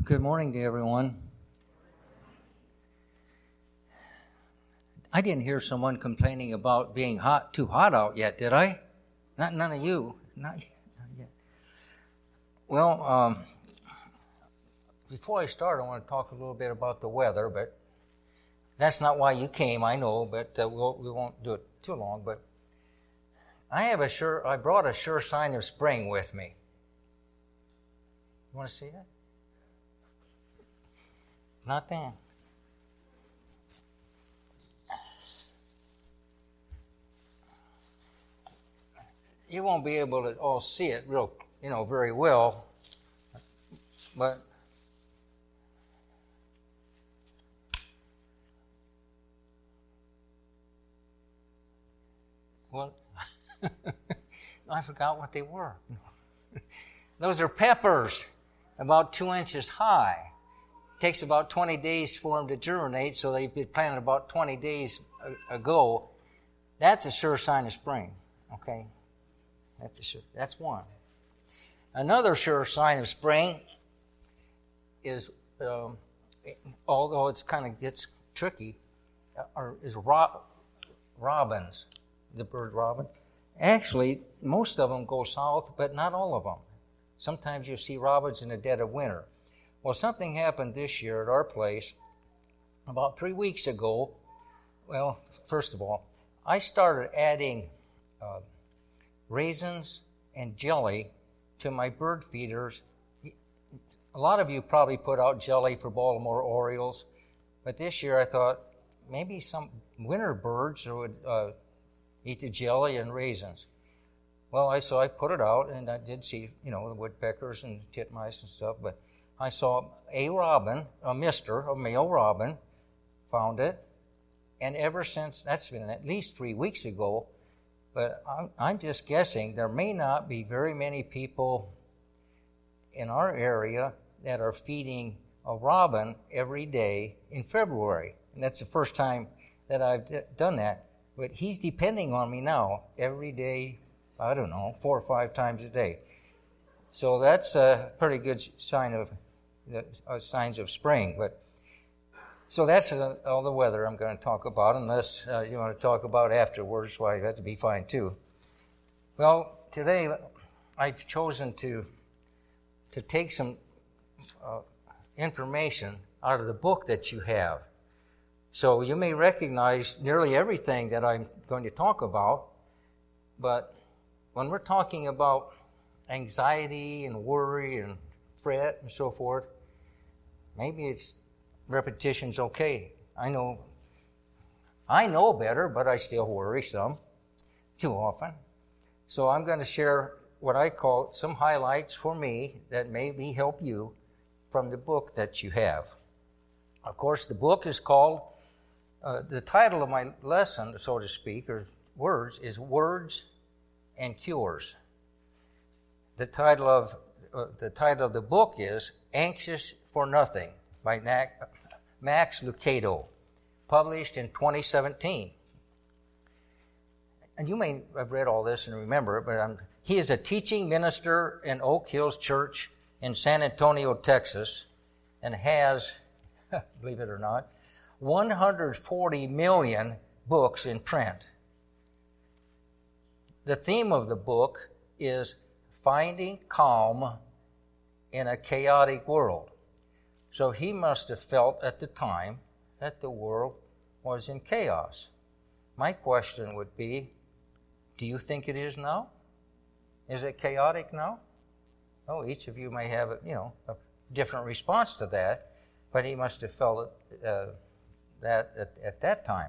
Good morning to everyone. I didn't hear someone complaining about being too hot out yet, did I? None of you. Not yet. Well, before I start, I want to talk a little bit about the weather, but that's not why you came, I know, but we won't do it too long. But I brought a sure sign of spring with me. You want to see that? Not then. You won't be able to all see it very well, but well, I forgot what they were. Those are peppers, about 2 inches high. It takes about 20 days for them to germinate, so they've been planted about 20 days ago. That's a sure sign of spring, okay? That's one. Another sure sign of spring is, although it's kind of gets tricky, is robins, the bird robin. Actually, most of them go south, but not all of them. Sometimes you see robins in the dead of winter. Well, something happened this year at our place about 3 weeks ago. Well, first of all, I started adding raisins and jelly to my bird feeders. A lot of you probably put out jelly for Baltimore Orioles, but this year I thought maybe some winter birds would eat the jelly and raisins. Well, so I put it out, and I did see, the woodpeckers and titmice and stuff, but I saw a male robin, found it, and ever since, that's been at least 3 weeks ago, but I'm just guessing there may not be very many people in our area that are feeding a robin every day in February, and that's the first time that I've done that, but he's depending on me now every day, 4 or 5 times a day. So that's a pretty good sign of signs of spring. But so that's all the weather I'm going to talk about, unless you want to talk about afterwards. Why, that would be fine too. Well, today I've chosen to take some information out of the book that you have. So you may recognize nearly everything that I'm going to talk about, but when we're talking about anxiety and worry and fret and so forth, maybe repetition's okay. I know better, but I still worry too often. So I'm going to share what I call some highlights for me that maybe help you from the book that you have. Of course, the book is called, the title of my lesson, so to speak, or words, is Words and Cures. The title of the book is Anxious for Nothing by Max Lucado, published in 2017. And you may have read all this and remember it, but he is a teaching minister in Oak Hills Church in San Antonio, Texas, and has, believe it or not, 140 million books in print. The theme of the book is Finding Calm in a Chaotic World. So he must have felt at the time that the world was in chaos. My question would be, do you think it is now? Is it chaotic now? Oh, each of you may have a different response to that, but he must have felt that at that time.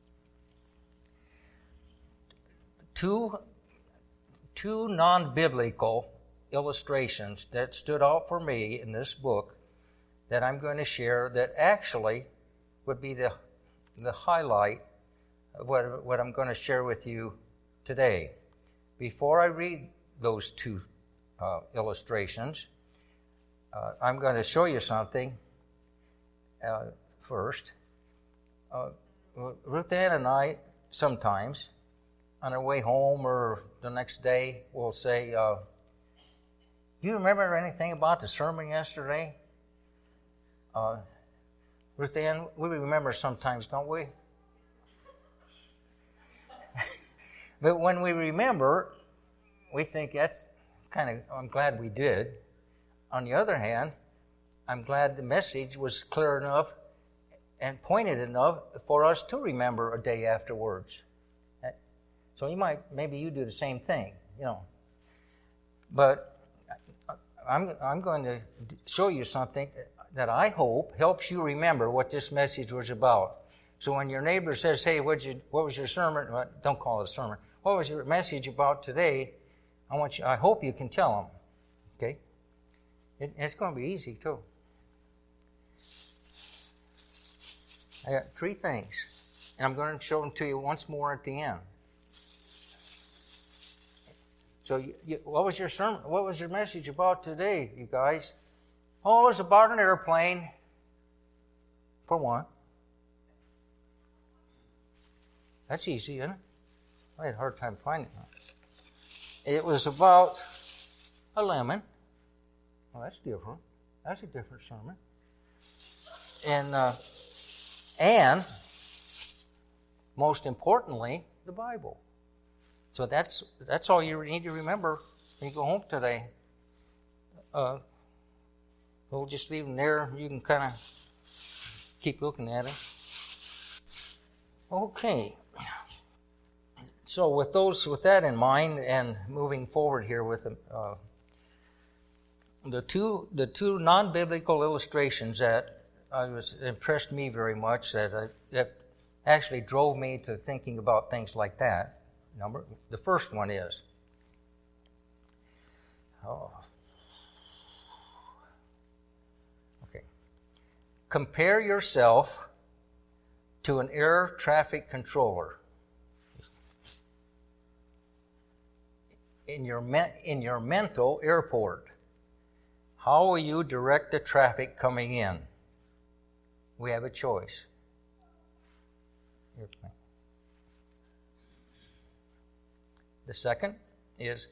Two non-biblical illustrations that stood out for me in this book that I'm going to share that actually would be the highlight of what I'm going to share with you today. Before I read those two illustrations, I'm going to show you something first. Ruth Ann and I sometimes, on our way home or the next day, will say, do you remember anything about the sermon yesterday? Ruth Ann, we remember sometimes, don't we? But when we remember, we think that's I'm glad we did. On the other hand, I'm glad the message was clear enough and pointed enough for us to remember a day afterwards. So maybe you do the same thing, But I'm going to show you something that I hope helps you remember what this message was about. So when your neighbor says, "Hey, what was your sermon?" Well, don't call it a sermon. What was your message about today? I hope you can tell them. Okay? It's going to be easy too. I got 3 things, and I'm going to show them to you once more at the end. So, what was your sermon? What was your message about today, you guys? Oh, it was about an airplane. For one. That's easy, isn't it? I had a hard time finding it. It was about a lemon. Well, that's different. That's a different sermon. And most importantly, the Bible. So that's all you need to remember when you go home today. We'll just leave them there. You can kind of keep looking at them. Okay. So with that in mind, and moving forward here with the two non-biblical illustrations that impressed me very much, that actually drove me to thinking about things like that. The first one is, compare yourself to an air traffic controller. In your mental airport, how will you direct the traffic coming in? We have a choice. The second is,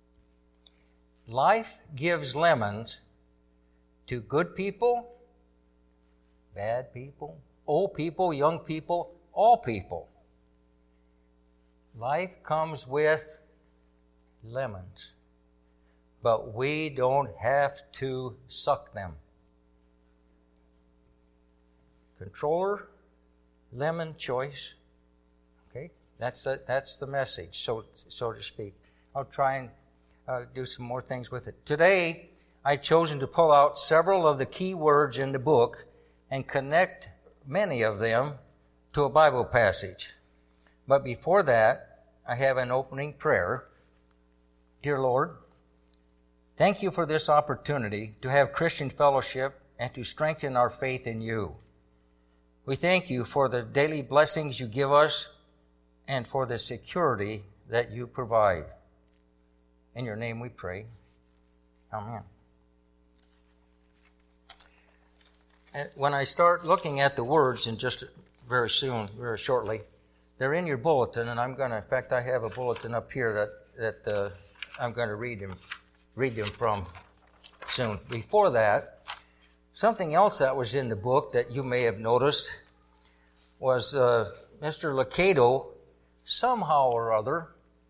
life gives lemons to good people, bad people, old people, young people, all people. Life comes with lemons, but we don't have to suck them. Controller, lemon choice. Okay, that's the message, so to speak. I'll try and do some more things with it. Today, I've chosen to pull out several of the key words in the book and connect many of them to a Bible passage. But before that, I have an opening prayer. Dear Lord, thank you for this opportunity to have Christian fellowship and to strengthen our faith in you. We thank you for the daily blessings you give us and for the security that you provide. In your name we pray. Amen. And when I start looking at the words, and just very shortly, they're in your bulletin, and in fact, I have a bulletin up here that I'm going to read them from soon. Before that, something else that was in the book that you may have noticed was Mr. Lucado, somehow or other,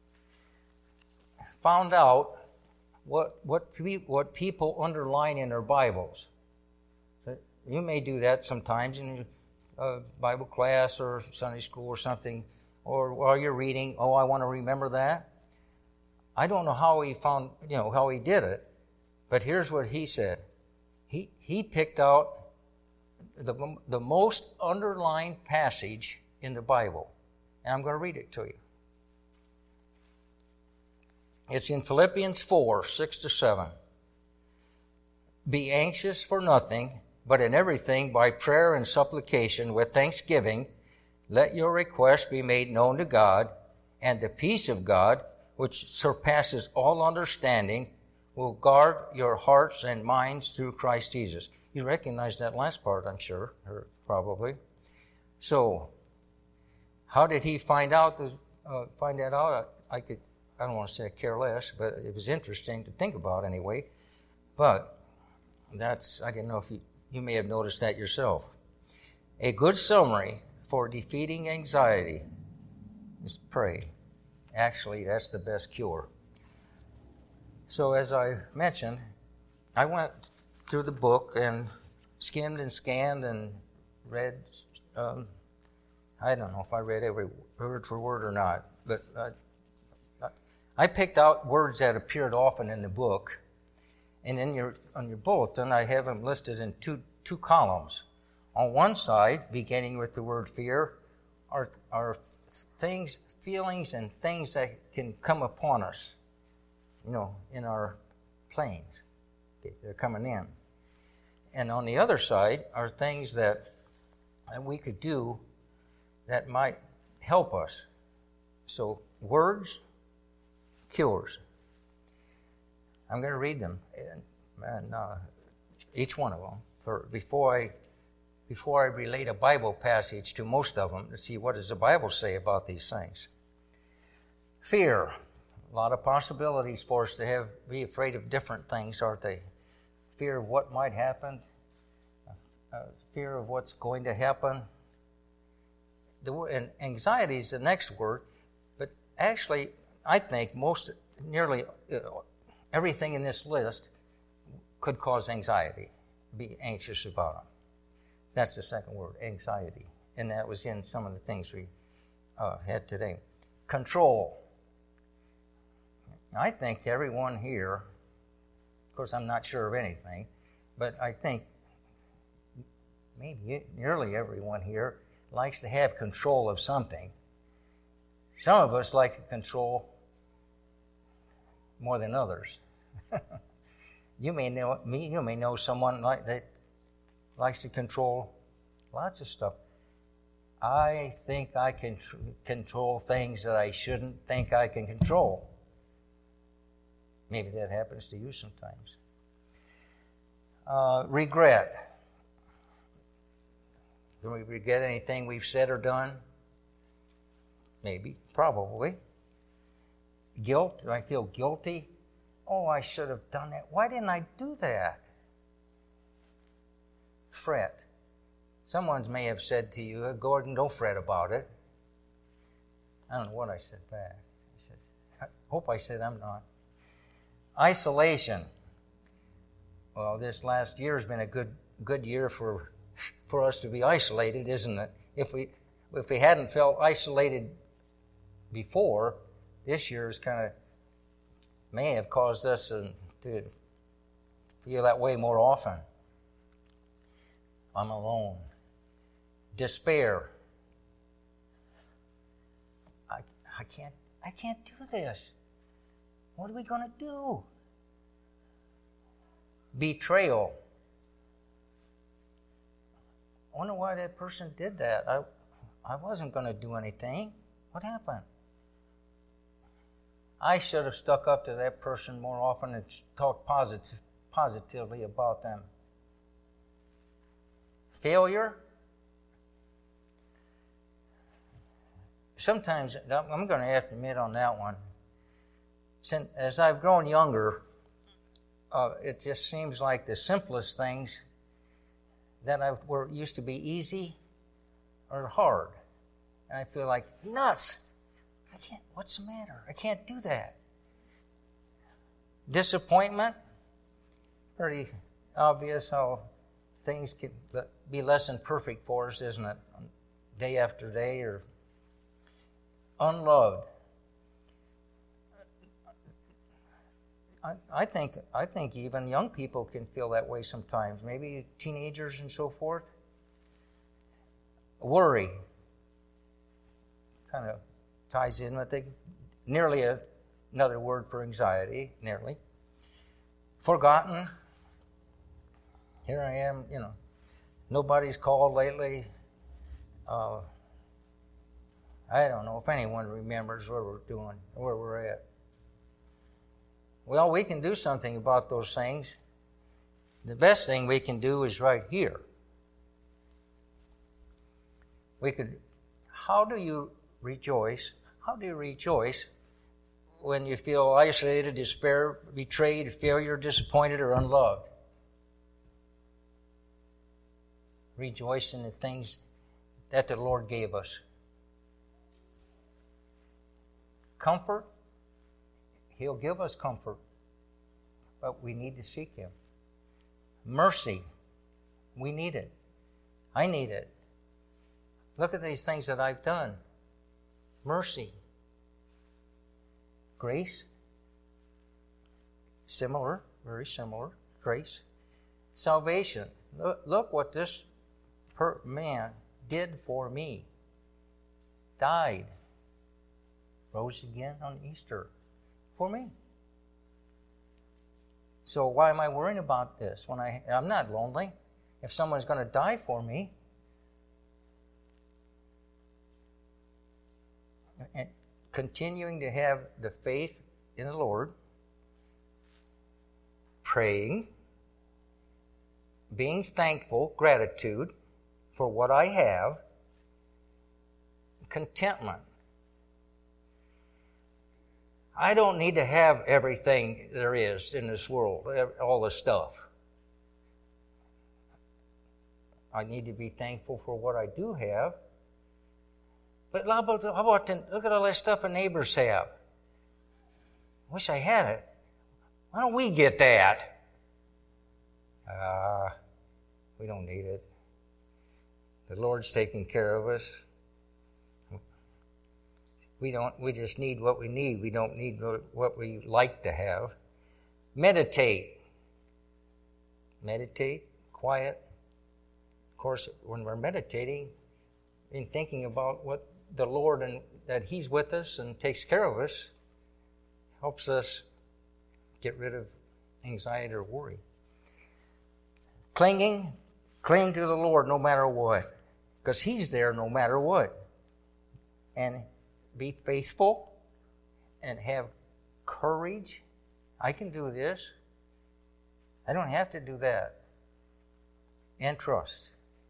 found out what people underline in their Bibles. You may do that sometimes in Bible class or Sunday school or something, or while you're reading, I want to remember that. I don't know how how he did it, but here's what he said. He picked out the most underlined passage in the Bible, and I'm going to read it to you. It's in Philippians 4, 6-7. Be anxious for nothing, but in everything by prayer and supplication with thanksgiving, let your requests be made known to God, and the peace of God, which surpasses all understanding, will guard your hearts and minds through Christ Jesus. You recognize that last part, I'm sure, or probably. So, how did he find that out? I don't want to say I care less, but it was interesting to think about anyway. But I didn't know if You may have noticed that yourself. A good summary for defeating anxiety is pray. Actually, that's the best cure. So as I mentioned, I went through the book and skimmed and scanned and read, I don't know if I read every word for word or not, but I picked out words that appeared often in the book, and on your bulletin I have them listed in two columns. On one side, beginning with the word fear, are things, feelings, and things that can come upon us, in our planes. They're coming in. And on the other side are things that we could do that might help us. So, words, cures. I'm going to read them, and each one of them. Before I relate a Bible passage to most of them, to see what does the Bible say about these things. Fear. A lot of possibilities for us to be afraid of different things, aren't they? Fear of what might happen, fear of what's going to happen. And anxiety is the next word, but actually, I think nearly everything in this list could cause anxiety, be anxious about it. That's the second word, anxiety, and that was in some of the things we had today. Control. I think everyone here, of course I'm not sure of anything, but I think maybe nearly everyone here likes to have control of something. Some of us like to control more than others. You may know someone that likes to control lots of stuff. I think I can control things that I shouldn't think I can control. Maybe that happens to you sometimes. Regret. Do we regret anything we've said or done? Maybe, probably. Guilt. Do I feel guilty? Oh, I should have done that. Why didn't I do that? Fret. Someone may have said to you, Gordon, don't fret about it. I don't know what I said back. I hope I said I'm not. Isolation. Well, this last year has been a good year for us to be isolated, isn't it? If we hadn't felt isolated before, this year's may have caused us to feel that way more often. I'm alone. Despair. I can't do this. What are we going to do? Betrayal. I wonder why that person did that. I wasn't going to do anything. What happened? I should have stuck up to that person more often and talked positively about them. Failure. Sometimes, I'm going to have to admit on that one, as I've grown younger, it just seems like the simplest things that used to be easy are hard. And I feel like, nuts! What's the matter? I can't do that. Disappointment. Pretty obvious how things can be less than perfect for us, isn't it? Day after day, or unloved. I think even young people can feel that way sometimes. Maybe teenagers and so forth. Worry. Kind of ties in with nearly another word for anxiety. Nearly. Forgotten. Here I am. Nobody's called lately. I don't know if anyone remembers what we're doing, where we're at. Well, we can do something about those things. The best thing we can do is right here. How do you rejoice? How do you rejoice when you feel isolated, despair, betrayed, failure, disappointed, or unloved? rejoice in the things that the Lord gave us. Comfort, He'll give us comfort, but we need to seek Him. Mercy, we need it. I need it. Look at these things that I've done. Mercy. Grace, similar, very similar. Grace. Salvation. Look what this man did for me. Died. Rose again on Easter for me. So why am I worrying about this when I'm not lonely? If someone's going to die for me, and continuing to have the faith in the Lord, praying, being thankful, gratitude for what I have, contentment. I don't need to have everything there is in this world, all the stuff. I need to be thankful for what I do have. But how about look at all that stuff the neighbors have. Wish I had it. Why don't we get that? We don't need it. The Lord's taking care of us. We just need what we need. We don't need what we like to have. Meditate. Meditate, quiet. Of course, when we're meditating, in thinking about what the Lord and that He's with us and takes care of us, helps us get rid of anxiety or worry. Cling to the Lord no matter what, because He's there no matter what. And be faithful and have courage. I can do this. I don't have to do that. And trust.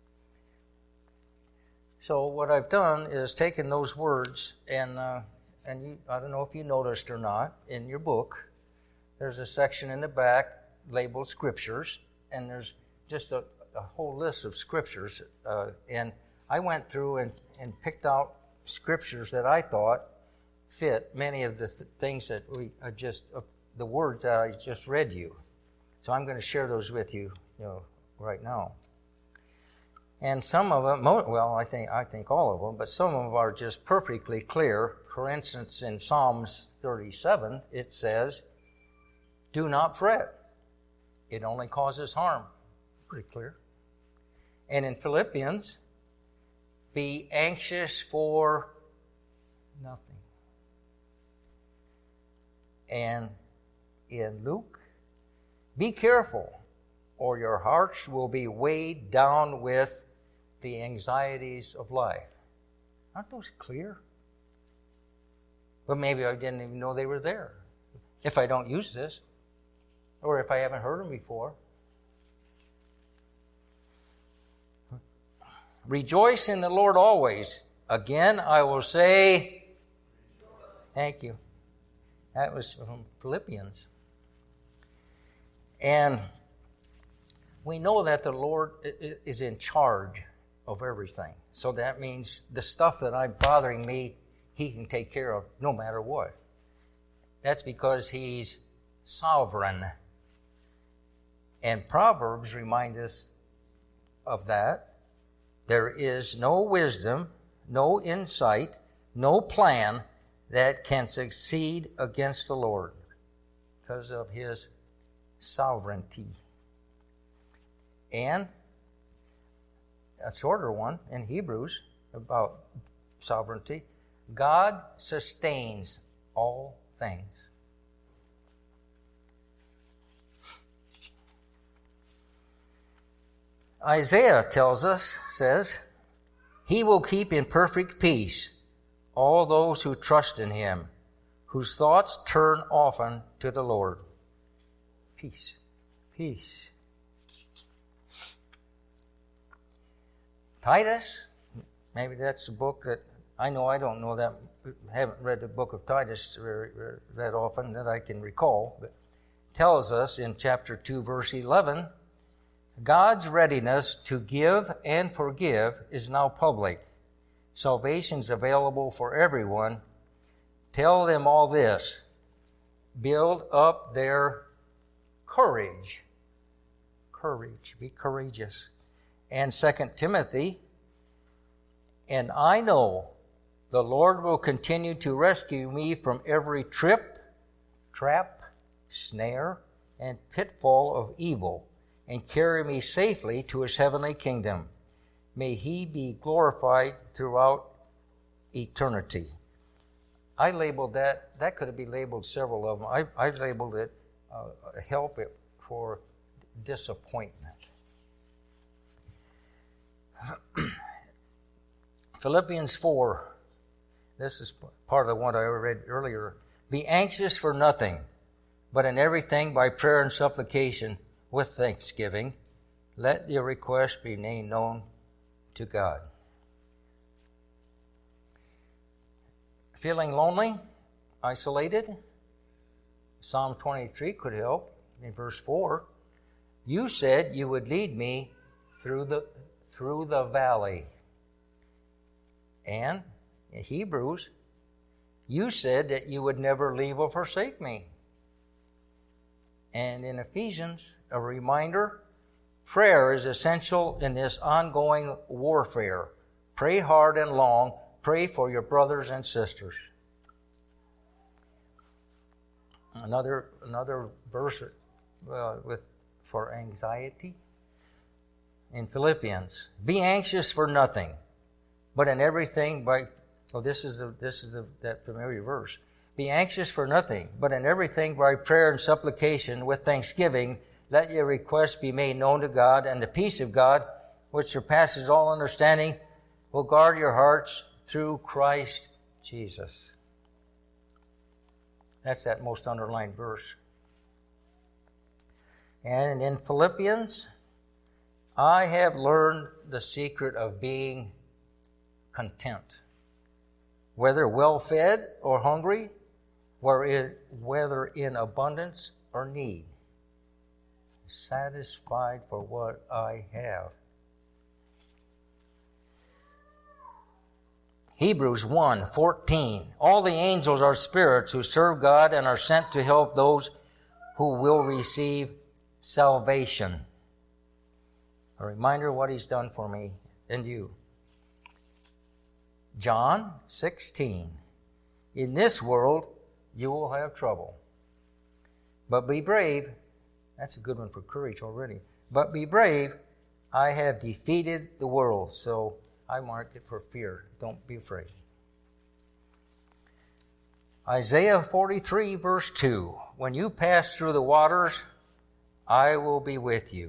So what I've done is taken those words and you, I don't know if you noticed or not, in your book, there's a section in the back labeled Scriptures, and there's just a whole list of Scriptures. And I went through and picked out Scriptures that I thought fit many of the things that the words that I just read you. So I'm going to share those with you, right now. And some of them, I think all of them, but some of them are just perfectly clear. For instance, in Psalms 37, it says, "Do not fret. It only causes harm." Pretty clear. And in Philippians, "Be anxious for nothing." And in Luke, "Be careful, or your hearts will be weighed down with the anxieties of life." Aren't those clear? But maybe I didn't even know they were there. If I don't use this, or if I haven't heard them before. "Rejoice in the Lord always. Again, I will say," thank you. That was from Philippians. And we know that the Lord is in charge of everything. So that means the stuff that I'm bothering me, He can take care of no matter what. That's because He's sovereign. And Proverbs remind us of that. There is no wisdom, no insight, no plan that can succeed against the Lord because of His sovereignty. And a shorter one in Hebrews about sovereignty. God sustains all things. Isaiah says, "He will keep in perfect peace all those who trust in Him, whose thoughts turn often to the Lord." Peace. Peace. Titus, maybe that's a book that I don't know that, haven't read the book of Titus that often that I can recall, but tells us in chapter 2, verse 11, God's readiness to give and forgive is now public. Salvation is available for everyone. Tell them all this. Build up their courage. Courage. Be courageous. And 2 Timothy, and I know the Lord will continue to rescue me from every trap, snare, and pitfall of evil, and carry me safely to his heavenly kingdom. May he be glorified throughout eternity. I labeled that could be labeled several of them. I labeled it help it for disappointment. Philippians 4, this is part of the one I read earlier. Be anxious for nothing, but in everything by prayer and supplication with thanksgiving, let your requests be made known to God. Feeling lonely, isolated? Psalm 23 could help. In verse 4, you said you would lead me through the valley. And in Hebrews, you said that you would never leave or forsake me. And in Ephesians, a reminder, prayer is essential in this ongoing warfare. Pray hard and long. Pray for your brothers and sisters. Another verse for anxiety in Philippians. Be anxious for nothing, but in everything by. Oh, this is that familiar verse. Be anxious for nothing, but in everything by prayer and supplication with thanksgiving, let your requests be made known to God, and the peace of God, which surpasses all understanding, will guard your hearts through Christ Jesus. That's that most underlined verse. And in Philippians, I have learned the secret of being content, whether well-fed or hungry, whether in abundance or need, satisfied for what I have. Hebrews 1:14. All the angels are spirits who serve God and are sent to help those who will receive salvation. A reminder of what he's done for me and you. John 16. In this world you will have trouble. But be brave. That's a good one for courage already. But be brave. I have defeated the world. So I marked it for fear. Don't be afraid. Isaiah 43 verse 2. When you pass through the waters, I will be with you.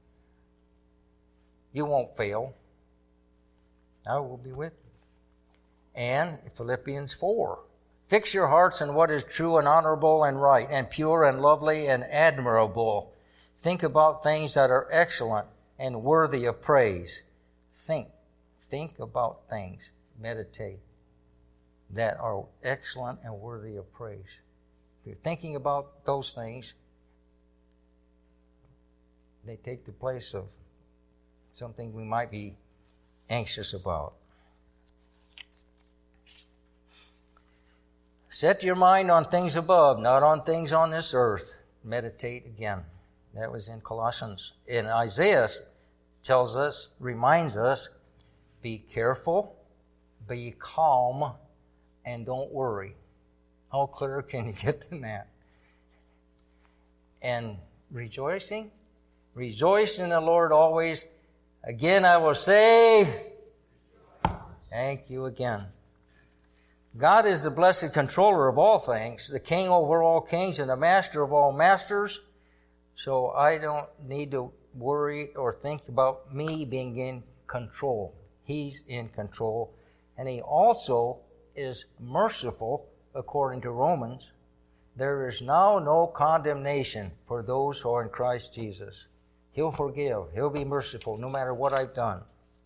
You won't fail. I will be with you. And Philippians 4. Fix your hearts on what is true and honorable and right and pure and lovely and admirable. Think about things that are excellent and worthy of praise. Think about things. Meditate that are excellent and worthy of praise. If you're thinking about those things, they take the place of something we might be anxious about. Set your mind on things above, not on things on this earth. Meditate again. That was in Colossians. And Isaiah reminds us, be careful, be calm, and don't worry. How clear can you get than that? And rejoicing? Rejoice in the Lord always. Again, I will say, thank you again. God is the blessed controller of all things, the king over all kings and the master of all masters. So I don't need to worry or think about me being in control. He's in control. And he also is merciful, according to Romans. There is now no condemnation for those who are in Christ Jesus. He'll forgive. He'll be merciful no matter what I've done.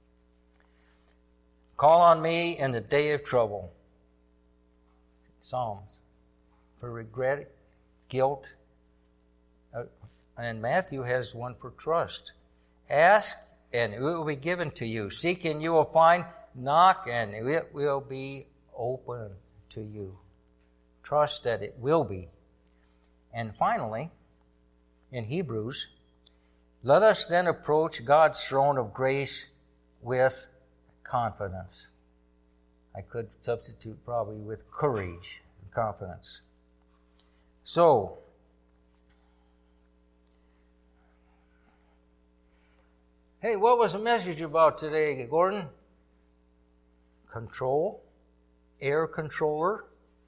Call on me in the day of trouble. Psalms. For regret, guilt. And Matthew has one for trust. Ask, and it will be given to you. Seek, and you will find. Knock, and it will be open to you. Trust that it will be. And finally, in Hebrews, let us then approach God's throne of grace with confidence. I could substitute probably with courage and confidence. So, hey, what was the message about today, Gordon? Control, air controller.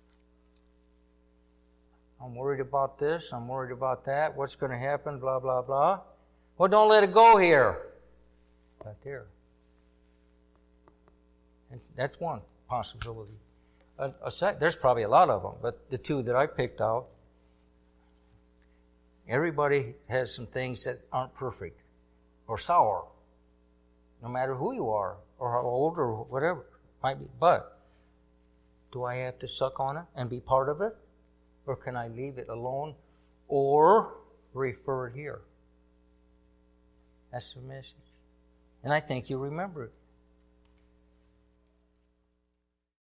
I'm worried about this, I'm worried about that, what's going to happen, blah, blah, blah. Well, don't let it go here. Right there. And that's one possibility. There's probably a lot of them, but the two that I picked out, everybody has some things that aren't perfect or sour, no matter who you are or how old or whatever it might be. But do I have to suck on it and be part of it? Or can I leave it alone or refer it here? That's the message. And I think you remember it.